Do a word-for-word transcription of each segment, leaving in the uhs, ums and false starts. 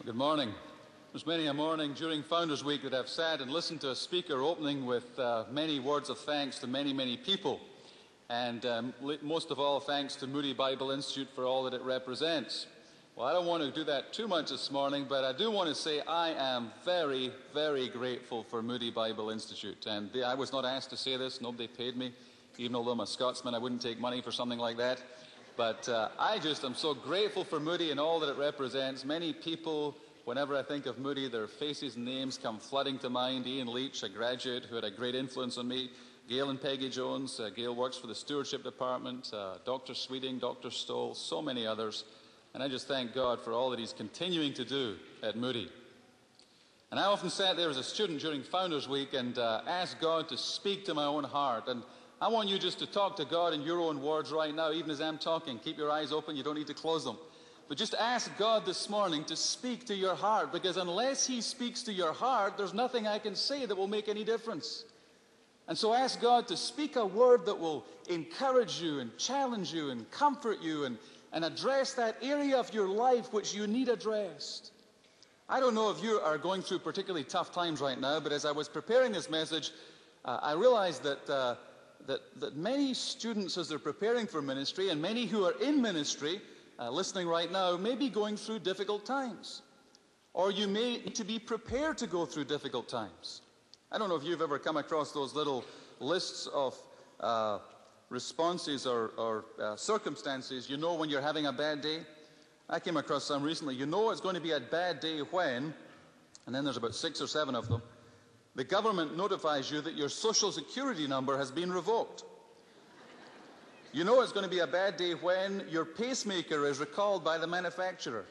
Well, good morning. There's many a morning during Founders Week that I've sat and listened to a speaker opening with uh, many words of thanks to many, many people. And um, most of all, thanks to Moody Bible Institute for all that it represents. Well, I don't want to do that too much this morning, but I do want to say I am very, very grateful for Moody Bible Institute. And I was not asked to say this. Nobody paid me. Even although I'm a Scotsman, I wouldn't take money for something like that. But uh, I just am so grateful for Moody and all that it represents. Many people, whenever I think of Moody, their faces and names come flooding to mind. Ian Leach, a graduate who had a great influence on me. Gail and Peggy Jones. Uh, Gail works for the Stewardship Department. Uh, Doctor Sweeting, Doctor Stoll, so many others. And I just thank God for all that he's continuing to do at Moody. And I often sat there as a student during Founders Week and uh, asked God to speak to my own heart. And I want you just to talk to God in your own words right now, even as I'm talking. Keep your eyes open. You don't need to close them. But just ask God this morning to speak to your heart, because unless he speaks to your heart, there's nothing I can say that will make any difference. And so ask God to speak a word that will encourage you and challenge you and comfort you and, and address that area of your life which you need addressed. I don't know if you are going through particularly tough times right now, but as I was preparing this message, uh, I realized that... Uh, That, that many students, as they're preparing for ministry, and many who are in ministry, uh, listening right now, may be going through difficult times. Or you may need to be prepared to go through difficult times. I don't know if you've ever come across those little lists of uh, responses or, or uh, circumstances. You know when you're having a bad day. I came across some recently. You know it's going to be a bad day when, and then there's about six or seven of them, the government notifies you that your social security number has been revoked. You know it's going to be a bad day when your pacemaker is recalled by the manufacturer.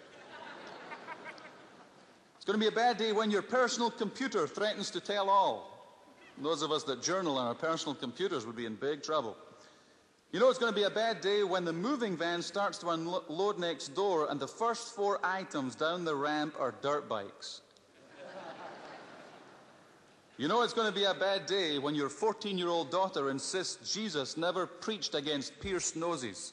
It's going to be a bad day when your personal computer threatens to tell all. And those of us that journal on our personal computers would be in big trouble. You know it's going to be a bad day when the moving van starts to unload next door and the first four items down the ramp are dirt bikes. You know it's going to be a bad day when your fourteen-year-old daughter insists Jesus never preached against pierced noses.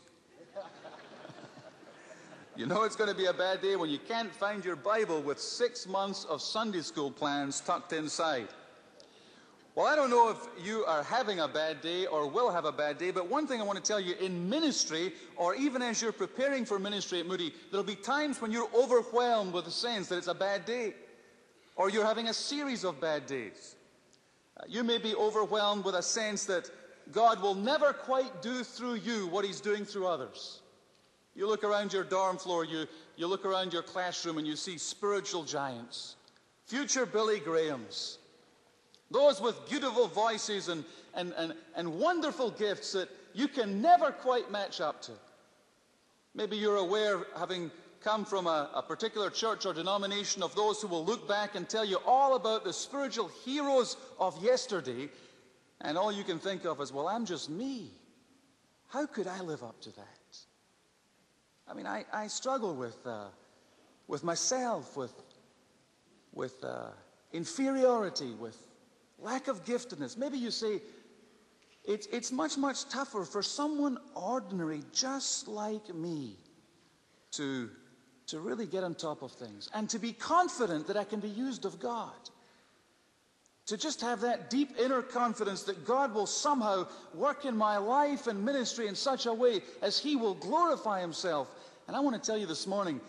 You know it's going to be a bad day when you can't find your Bible with six months of Sunday school plans tucked inside. Well, I don't know if you are having a bad day or will have a bad day, but one thing I want to tell you, in ministry, or even as you're preparing for ministry at Moody, there'll be times when you're overwhelmed with the sense that it's a bad day, or you're having a series of bad days. You may be overwhelmed with a sense that God will never quite do through you what he's doing through others. You look around your dorm floor, you, you look around your classroom, and you see spiritual giants, future Billy Grahams, those with beautiful voices and, and, and, and wonderful gifts that you can never quite match up to. Maybe you're aware, having come from a, a particular church or denomination, of those who will look back and tell you all about the spiritual heroes of yesterday, and all you can think of is, well, I'm just me. How could I live up to that? I mean, I, I struggle with, uh, with myself, with, with uh, inferiority, with lack of giftedness. Maybe you say, it's, it's much, much tougher for someone ordinary, just like me, to to really get on top of things and to be confident that I can be used of God. To just have that deep inner confidence that God will somehow work in my life and ministry in such a way as he will glorify himself. And I want to tell you this morning,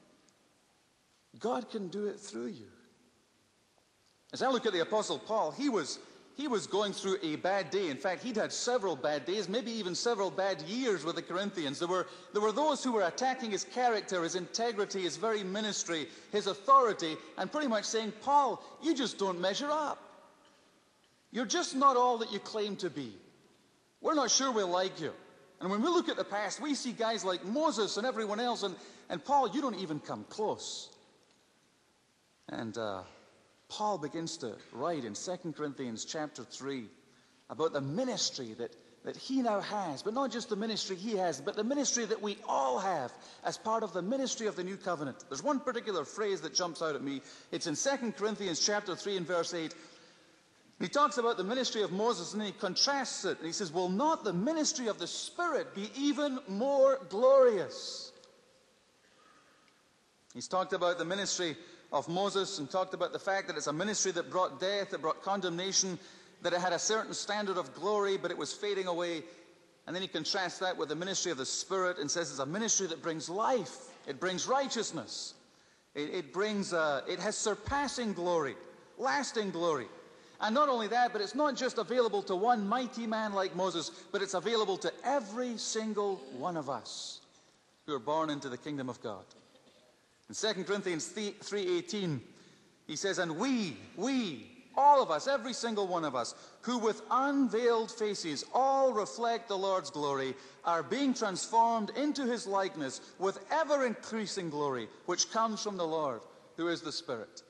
God can do it through you. As I look at the Apostle Paul, he was He was going through a bad day. In fact, he'd had several bad days, maybe even several bad years with the Corinthians. There were, there were those who were attacking his character, his integrity, his very ministry, his authority, and pretty much saying, Paul, you just don't measure up. You're just not all that you claim to be. We're not sure we like you. And when we look at the past, we see guys like Moses and everyone else, and, and Paul, you don't even come close. And uh, Paul begins to write in Second Corinthians chapter three about the ministry that, that he now has, but not just the ministry he has, but the ministry that we all have as part of the ministry of the New Covenant. There's one particular phrase that jumps out at me. It's in Second Corinthians chapter three and verse eight. He talks about the ministry of Moses, and then he contrasts it, and he says, will not the ministry of the Spirit be even more glorious? He's talked about the ministry of Moses and talked about the fact that it's a ministry that brought death, that brought condemnation, that it had a certain standard of glory, but it was fading away. And then he contrasts that with the ministry of the Spirit and says it's a ministry that brings life. It brings righteousness. It, it brings, uh, it has surpassing glory, lasting glory. And not only that, but it's not just available to one mighty man like Moses, but it's available to every single one of us who are born into the kingdom of God. In Second Corinthians three eighteen, he says, and we, we, all of us, every single one of us, who with unveiled faces all reflect the Lord's glory, are being transformed into his likeness with ever-increasing glory, which comes from the Lord, who is the Spirit.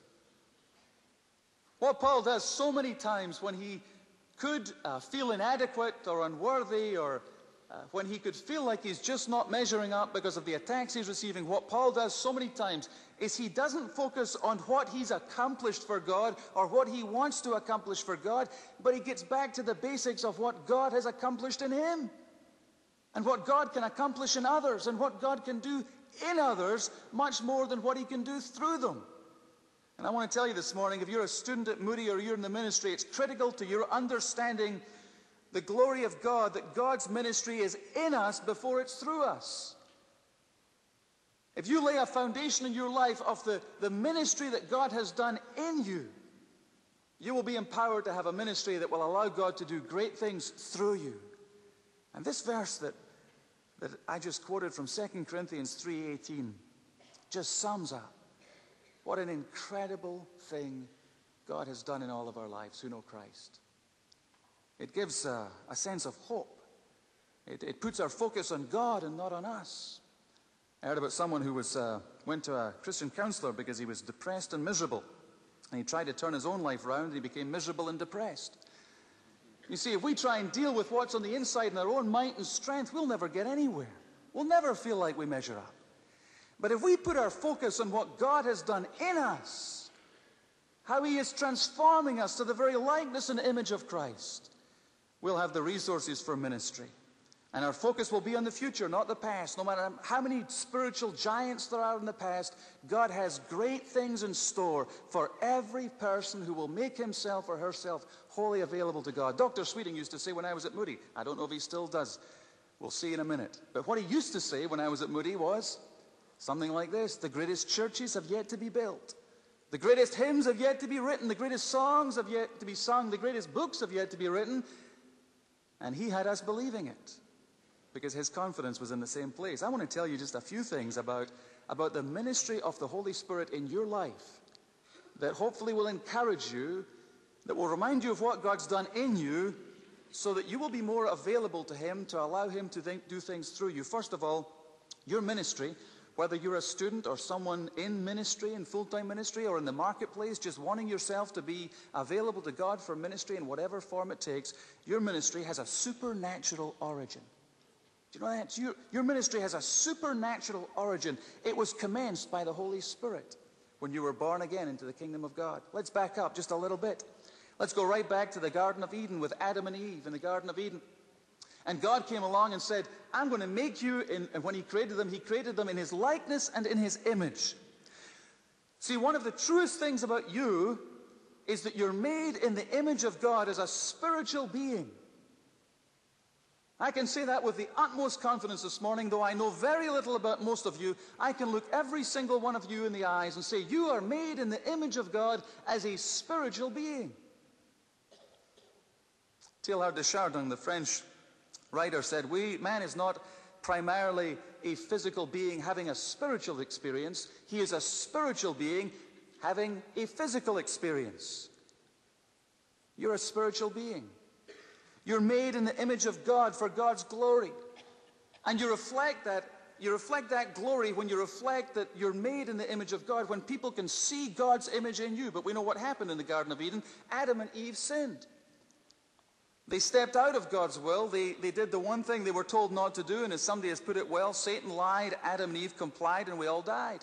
What Paul does so many times when he could uh, feel inadequate or unworthy, or uh, when he could feel like he's just not measuring up because of the attacks he's receiving, what Paul does so many times is he doesn't focus on what he's accomplished for God or what he wants to accomplish for God, but he gets back to the basics of what God has accomplished in him and what God can accomplish in others and what God can do in others much more than what he can do through them. And I want to tell you this morning, if you're a student at Moody or you're in the ministry, it's critical to your understanding the glory of God, that God's ministry is in us before it's through us. If you lay a foundation in your life of the, the ministry that God has done in you, you will be empowered to have a ministry that will allow God to do great things through you. And this verse that, that I just quoted from Second Corinthians three eighteen just sums up what an incredible thing God has done in all of our lives who know Christ. It gives a, a sense of hope. It, it puts our focus on God and not on us. I heard about someone who was uh, went to a Christian counselor because he was depressed and miserable. And he tried to turn his own life around, and he became miserable and depressed. You see, if we try and deal with what's on the inside in our own might and strength, we'll never get anywhere. We'll never feel like we measure up. But if we put our focus on what God has done in us, how he is transforming us to the very likeness and image of Christ, we'll have the resources for ministry. And our focus will be on the future, not the past. No matter how many spiritual giants there are in the past, God has great things in store for every person who will make himself or herself wholly available to God. Doctor Sweeting used to say when I was at Moody, I don't know if he still does, we'll see in a minute. But what he used to say when I was at Moody was something like this: the greatest churches have yet to be built. The greatest hymns have yet to be written. The greatest songs have yet to be sung. The greatest books have yet to be written. And he had us believing it because his confidence was in the same place. I want to tell you just a few things about, about the ministry of the Holy Spirit in your life that hopefully will encourage you, that will remind you of what God's done in you, so that you will be more available to him, to allow him to think, do things through you. First of all, your ministry, whether you're a student or someone in ministry, in full-time ministry, or in the marketplace, just wanting yourself to be available to God for ministry in whatever form it takes, your ministry has a supernatural origin. Do you know that? Your, your ministry has a supernatural origin. It was commenced by the Holy Spirit when you were born again into the kingdom of God. Let's back up just a little bit. Let's go right back to the Garden of Eden with Adam and Eve in the Garden of Eden. And God came along and said, I'm going to make you, in, and when he created them, he created them in his likeness and in his image. See, one of the truest things about you is that you're made in the image of God as a spiritual being. I can say that with the utmost confidence this morning, though I know very little about most of you. I can look every single one of you in the eyes and say, you are made in the image of God as a spiritual being. Teilhard de Chardin, the French writer, said, we, man is not primarily a physical being having a spiritual experience. He is a spiritual being having a physical experience. You're a spiritual being. You're made in the image of God for God's glory. And you reflect that, you reflect that glory when you reflect that you're made in the image of God, when people can see God's image in you. But we know what happened in the Garden of Eden. Adam and Eve sinned. They stepped out of God's will. They, they did the one thing they were told not to do, and as somebody has put it well, Satan lied, Adam and Eve complied, and we all died.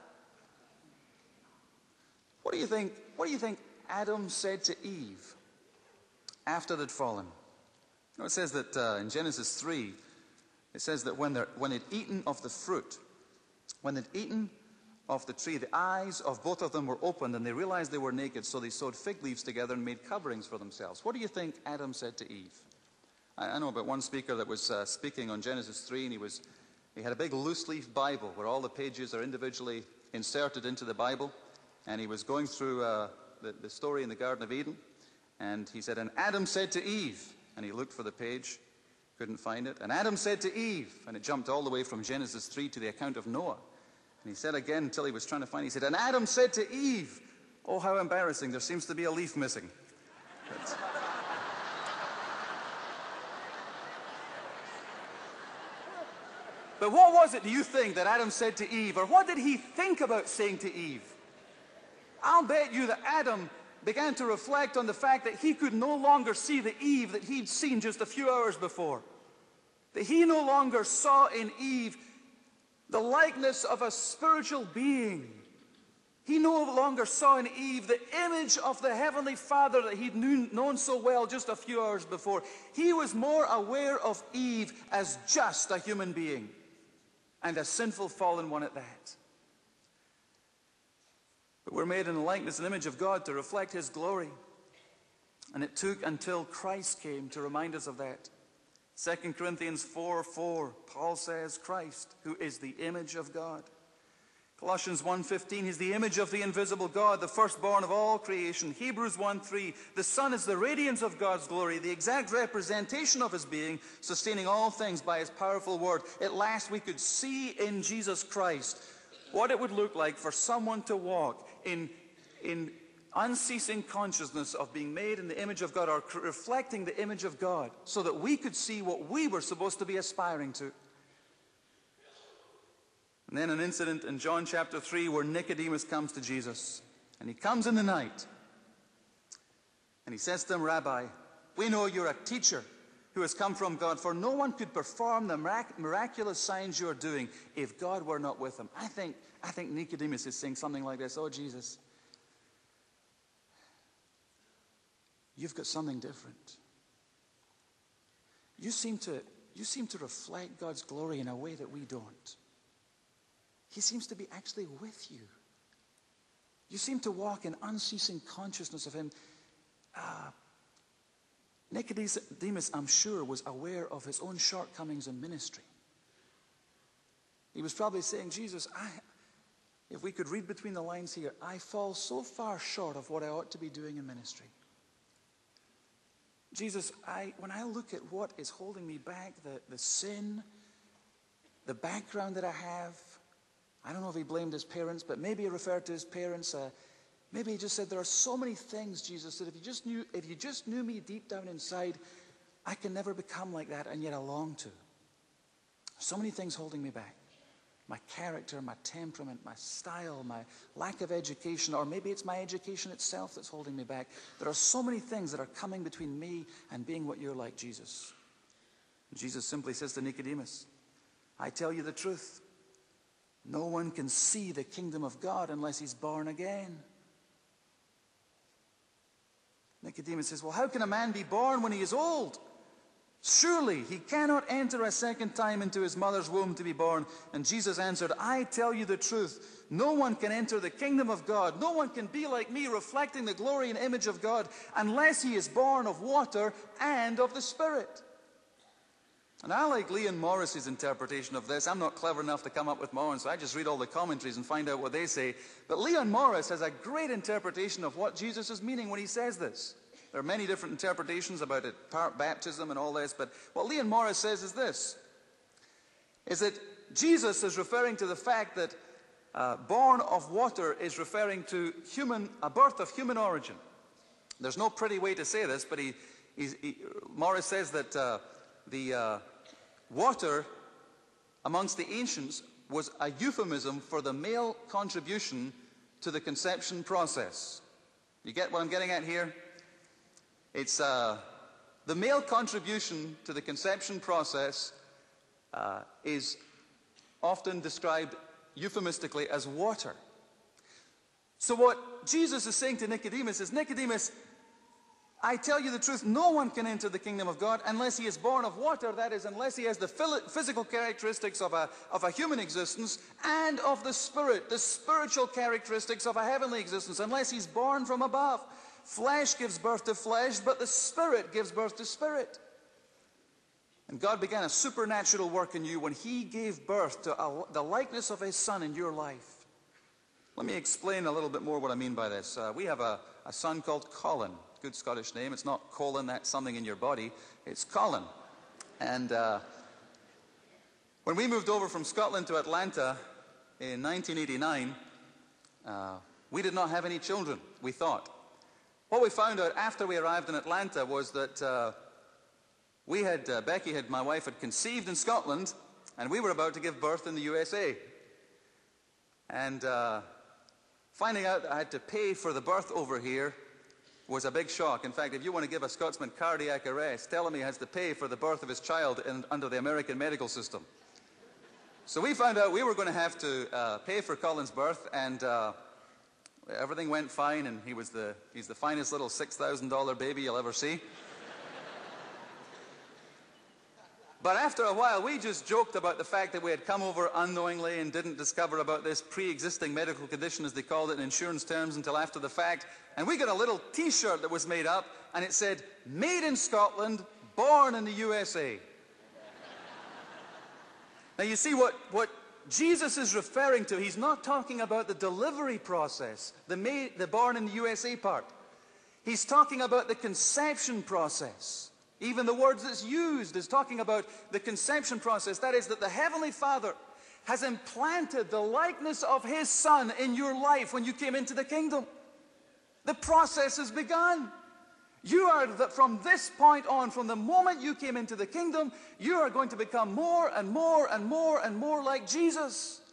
What do you think, what do you think Adam said to Eve after they'd fallen? You know, it says that uh, in Genesis three, it says that when, they're, when they'd eaten of the fruit, when they'd eaten of the tree, the eyes of both of them were opened, and they realized they were naked, so they sewed fig leaves together and made coverings for themselves. What do you think Adam said to Eve? I, I know about one speaker that was uh, speaking on Genesis three, and he was he had a big loose-leaf Bible where all the pages are individually inserted into the Bible, and he was going through uh, the, the story in the Garden of Eden, and he said, and Adam said to Eve, and he looked for the page, couldn't find it, and Adam said to Eve, and it jumped all the way from Genesis three to the account of Noah. And he said again until he was trying to find it. He said, and Adam said to Eve, oh, how embarrassing, there seems to be a leaf missing. But, but what was it, do you think, that Adam said to Eve? Or what did he think about saying to Eve? I'll bet you that Adam began to reflect on the fact that he could no longer see the Eve that he'd seen just a few hours before. That he no longer saw in Eve the likeness of a spiritual being. He no longer saw in Eve the image of the Heavenly Father that he'd knew, known so well just a few hours before. He was more aware of Eve as just a human being, and a sinful, fallen one at that. But we're made in the likeness and image of God to reflect His glory. And it took until Christ came to remind us of that. Second Corinthians four four, Paul says, Christ, who is the image of God. Colossians one fifteen, He's the image of the invisible God, the firstborn of all creation. Hebrews one three, the Son is the radiance of God's glory, the exact representation of His being, sustaining all things by His powerful word. At last we could see in Jesus Christ what it would look like for someone to walk in, in unceasing consciousness of being made in the image of God, or reflecting the image of God, so that we could see what we were supposed to be aspiring to. And then an incident in John chapter three where Nicodemus comes to Jesus. And he comes in the night. And he says to him, Rabbi, we know you're a teacher who has come from God, for no one could perform the mirac- miraculous signs you're doing if God were not with him. I think, I think Nicodemus is saying something like this, oh Jesus, you've got something different. You seem to, you seem to reflect God's glory in a way that we don't. He seems to be actually with you. You seem to walk in unceasing consciousness of Him. Uh, Nicodemus, I'm sure, was aware of his own shortcomings in ministry. He was probably saying, Jesus, I, if we could read between the lines here, I fall so far short of what I ought to be doing in ministry. Jesus, I, when I look at what is holding me back, the, the sin, the background that I have, I don't know if he blamed his parents, but maybe he referred to his parents. Uh, maybe he just said, there are so many things, Jesus, that if you just knew, if you just knew me deep down inside, I can never become like that, and yet I long to. So many things holding me back. My character, my temperament, my style, my lack of education, or maybe it's my education itself that's holding me back. There are so many things that are coming between me and being what you're like, Jesus. And Jesus simply says to Nicodemus, I tell you the truth. No one can see the kingdom of God unless he's born again. Nicodemus says, well, how can a man be born when he is old? Surely he cannot enter a second time into his mother's womb to be born. And Jesus answered, I tell you the truth. No one can enter the kingdom of God. No one can be like me, reflecting the glory and image of God, unless he is born of water and of the Spirit. And I like Leon Morris's interpretation of this. I'm not clever enough to come up with my own, so I just read all the commentaries and find out what they say. But Leon Morris has a great interpretation of what Jesus is meaning when he says this. There are many different interpretations about it, baptism and all this, but what Leon Morris says is this, is that Jesus is referring to the fact that uh, born of water is referring to human, a birth of human origin. There's no pretty way to say this, but he, he Morris says that uh, the uh, water amongst the ancients was a euphemism for the male contribution to the conception process. You get what I'm getting at here? It's uh, the male contribution to the conception process uh, is often described euphemistically as water. So what Jesus is saying to Nicodemus is, Nicodemus, I tell you the truth, no one can enter the kingdom of God unless he is born of water, that is, unless he has the physical characteristics of a, of a human existence and of the Spirit, the spiritual characteristics of a heavenly existence, unless he's born from above. Flesh gives birth to flesh, but the Spirit gives birth to spirit. And God began a supernatural work in you when he gave birth to a, the likeness of his Son in your life. Let me explain a little bit more what I mean by this. Uh, we have a, a son called Colin. Good Scottish name. It's not Colin, that's something in your body. It's Colin. And uh, when we moved over from Scotland to Atlanta in nineteen eighty-nine, uh, we did not have any children, we thought. What we found out after we arrived in Atlanta was that uh, we had, uh, Becky, had, my wife, had conceived in Scotland, and we were about to give birth in the U S A. And uh, finding out that I had to pay for the birth over here was a big shock. In fact, if you want to give a Scotsman cardiac arrest, tell him he has to pay for the birth of his child in, under the American medical system. So we found out we were going to have to uh, pay for Colin's birth, and uh, everything went fine, and he was the, he's the finest little six thousand dollar baby you'll ever see. But after a while, we just joked about the fact that we had come over unknowingly and didn't discover about this pre-existing medical condition, as they called it in insurance terms, until after the fact. And we got a little T-shirt that was made up, and it said, "Made in Scotland, born in the U S A." Now you see what, what Jesus is referring to. He's not talking about the delivery process, the, made, the born in the U S A part. He's talking about the conception process. Even the words that's used is talking about the conception process. That is, that the Heavenly Father has implanted the likeness of his Son in your life when you came into the kingdom. The process has begun. You are, that from this point on, from the moment you came into the kingdom, you are going to become more and more and more and more like Jesus.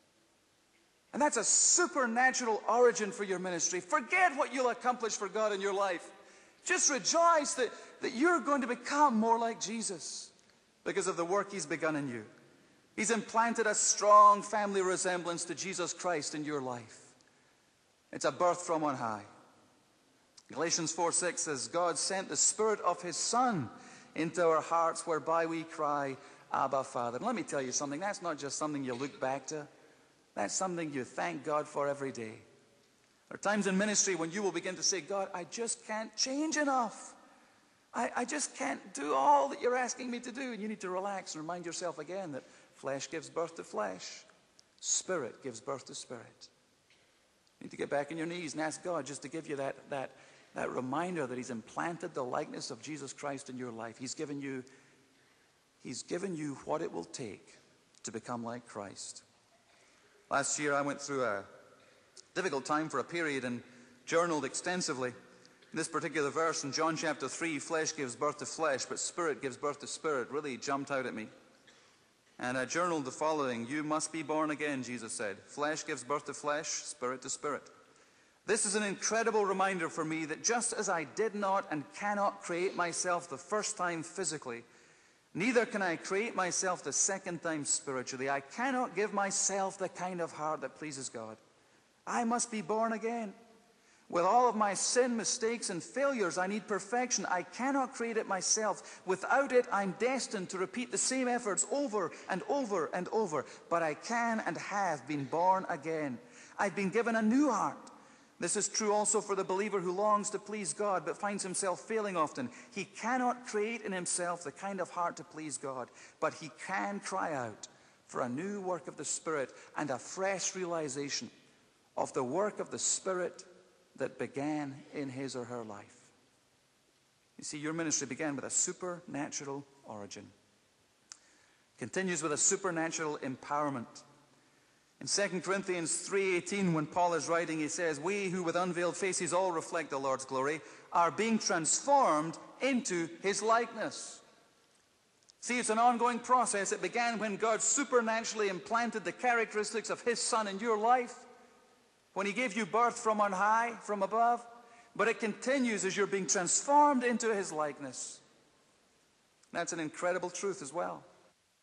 And that's a supernatural origin for your ministry. Forget what you'll accomplish for God in your life. Just rejoice that, that you're going to become more like Jesus because of the work he's begun in you. He's implanted a strong family resemblance to Jesus Christ in your life. It's a birth from on high. Galatians four six says, God sent the Spirit of his Son into our hearts, whereby we cry, Abba, Father. And let me tell you something. That's not just something you look back to. That's something you thank God for every day. There are times in ministry when you will begin to say, God, I just can't change enough. I, I just can't do all that you're asking me to do. And you need to relax and remind yourself again that flesh gives birth to flesh. Spirit gives birth to spirit. You need to get back on your knees and ask God just to give you that, that, that reminder that he's implanted the likeness of Jesus Christ in your life. He's given you, he's given you what it will take to become like Christ. Last year I went through a difficult time for a period and journaled extensively. In this particular verse in John chapter three, flesh gives birth to flesh, but spirit gives birth to spirit, really jumped out at me. And I journaled the following: you must be born again, Jesus said. Flesh gives birth to flesh, spirit to spirit. This is an incredible reminder for me that just as I did not and cannot create myself the first time physically, neither can I create myself the second time spiritually. I cannot give myself the kind of heart that pleases God. I must be born again. With all of my sin, mistakes, and failures, I need perfection. I cannot create it myself. Without it, I'm destined to repeat the same efforts over and over and over. But I can and have been born again. I've been given a new heart. This is true also for the believer who longs to please God but finds himself failing often. He cannot create in himself the kind of heart to please God, but he can cry out for a new work of the Spirit and a fresh realization of the work of the Spirit that began in his or her life. You see, your ministry began with a supernatural origin. Continues with a supernatural empowerment. In Second Corinthians three eighteen, when Paul is writing, he says, we who with unveiled faces all reflect the Lord's glory are being transformed into his likeness. See, it's an ongoing process. It began when God supernaturally implanted the characteristics of his Son in your life, when he gave you birth from on high, from above. But it continues as you're being transformed into his likeness. That's an incredible truth as well.